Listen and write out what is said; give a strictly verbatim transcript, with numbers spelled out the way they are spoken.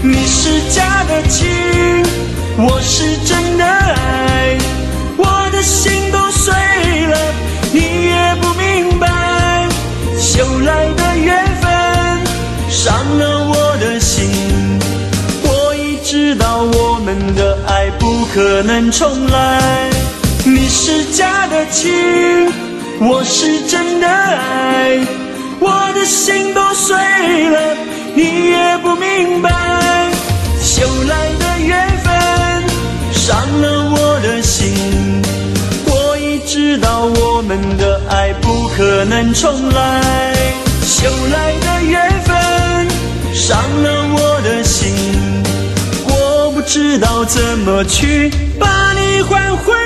你是假的情，我是真的爱，我的心都碎了，你也不明白，修来的缘分伤了我的心。我已知道我们的爱不可能重来，你是假的情，我是真的爱，我的心都碎了，你也不明白，修来的缘分伤了我的心。我已知道我们的爱不可能重来，修来的缘分伤了我的心。我不知道怎么去把你换回